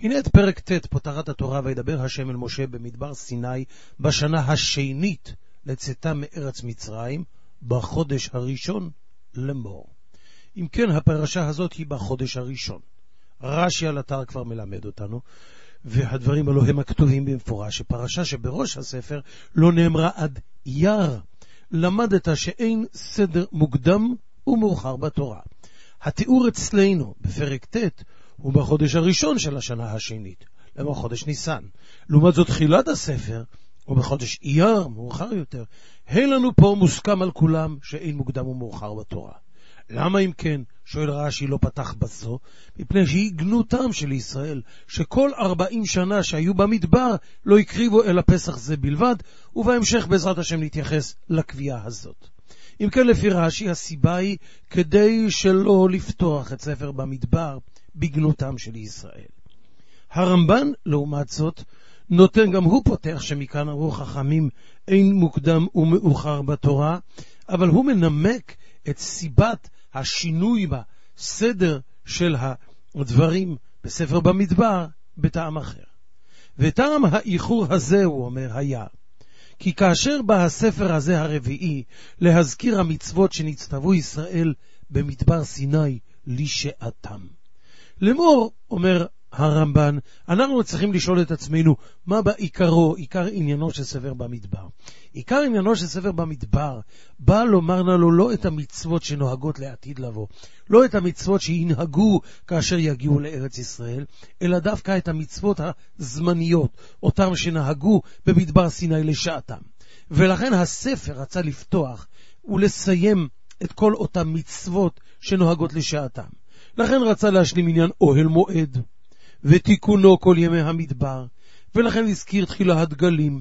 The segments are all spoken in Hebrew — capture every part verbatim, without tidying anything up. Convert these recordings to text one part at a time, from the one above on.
הנה את פרק ט' פותחת התורה, וידבר השם אל משה במדבר סיני בשנה השנית לצאתם מארץ מצרים, בחודש הראשון לאמור. אם כן, הפרשה הזאת היא בחודש הראשון. רש"י על אתר כבר מלמד אותנו, והדברים האלו הם הכתובים במפורש, שפרשה שבראש הספר לא נאמרה עד אייר. למדת שאין סדר מוקדם ומאוחר בתורה. התיאור אצלנו בפרק ט' הוא בחודש הראשון של השנה השנית, למה חודש ניסן. לעומת זאת תחילת הספר הוא בחודש אייר, מאוחר יותר. אין לנו פה מוסכם על כולם שאין מוקדם ומאוחר בתורה. למה אם כן, שואל רש"י, לא פתח בזו? מפני שהיא גנותם של ישראל, שכל ארבעים שנה שהיו במדבר לא הקריבו אל הפסח זה בלבד, ובהמשך בעזרת השם נתייחס לקביעה הזאת. אם כן, לפי רש"י, הסיבה היא כדי שלא לפתוח את ספר במדבר בגנותם של ישראל. הרמב"ן, לעומת זאת, נותן גם הוא פותח שמכאן אמרו חכמים אין מוקדם ומאוחר בתורה, אבל הוא מנמק את סיבת השינוי בסדר של הדברים בספר במדבר בטעם אחר. וטעם האיחור הזה, הוא אומר, היה כי כאשר בא הספר הזה הרביעי להזכיר המצוות שנצטוו ישראל במדבר סיני לשעתם. לאמור, אומר הרמב"ן, אנחנו צריכים לשאול את עצמנו, מה בעיקרו, עיקר עניינו של ספר במדבר? עיקר עניינו של ספר במדבר בא לומר לנו לא את המצוות שנוהגות לעתיד לבוא, לא את המצוות שינהגו כאשר יגיעו לארץ ישראל, אלא דווקא את המצוות הזמניות, אותם שנהגו במדבר סיני לשעתם. ולכן הספר רצה לפתוח ולסיים את כל אותם מצוות שנוהגות לשעתם. לכן רצה להשלים עניין אוהל מועד ותיקונו כל ימי המדבר, ולכן הזכיר תחילה הדגלים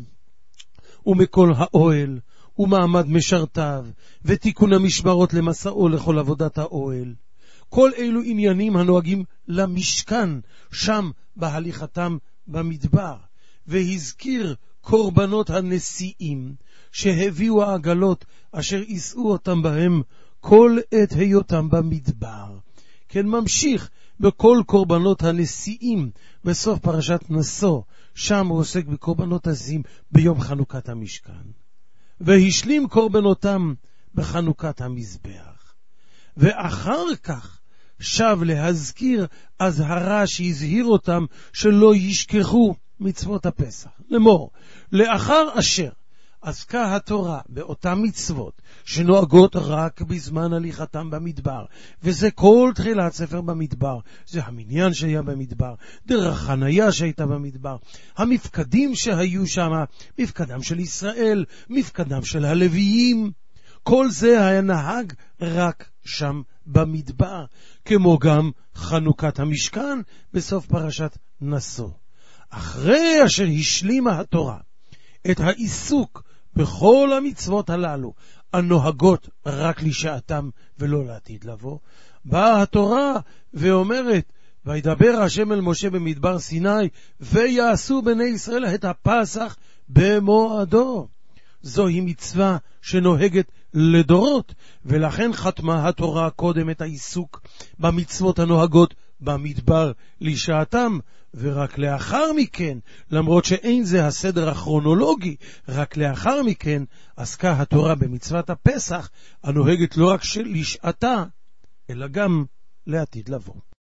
ומכל האוהל ומעמד משרתיו ותיקון המשמרות למסעו לכל עבודת האוהל. כל אלו עניינים הנוהגים למשכן שם בהליכתם במדבר. והזכיר קורבנות הנשיאים שהביאו העגלות אשר יישאו אותם בהם כל עת היותם במדבר. כן, ממשיך בכל קורבנות הנשיאים בסוף פרשת נשוא, שם הוא עוסק בקורבנות הנשיאים ביום חנוכת המשכן, והשלים קורבנותם בחנוכת המזבח. ואחר כך שב להזכיר אזהרה שהזהיר אותם שלא ישכחו מצוות הפסח. לאמור, לאחר אשר עסקה התורה באותן מצוות שנוהגות רק בזמן הליכתם במדבר, וזה כל תחילת ספר במדבר, זה המניין שהיה במדבר, דרך חניה שהייתה במדבר, המפקדים שהיו שם, מפקדם של ישראל, מפקדם של הלוויים, כל זה היה נהג רק שם במדבר, כמו גם חנוכת המשכן בסוף פרשת נשוא. אחרי אשר השלימה התורה את העיסוק בכל המצוות הללו, הנוהגות רק לשעתם ולא לעתיד לבוא, באה התורה ואומרת, וידבר השם אל משה במדבר סיני, ויעשו בני ישראל את הפסח במועדו. זוהי מצווה שנוהגת לדורות, ולכן חתמה התורה קודם את העיסוק במצוות הנוהגות במדבר לשעתם, ורק לאחר מכן, למרות שאין זה הסדר הכרונולוגי, רק לאחר מכן עסקה התורה במצוות הפסח, הנוהגת לא רק לשעתה, אלא גם לעתיד לבוא.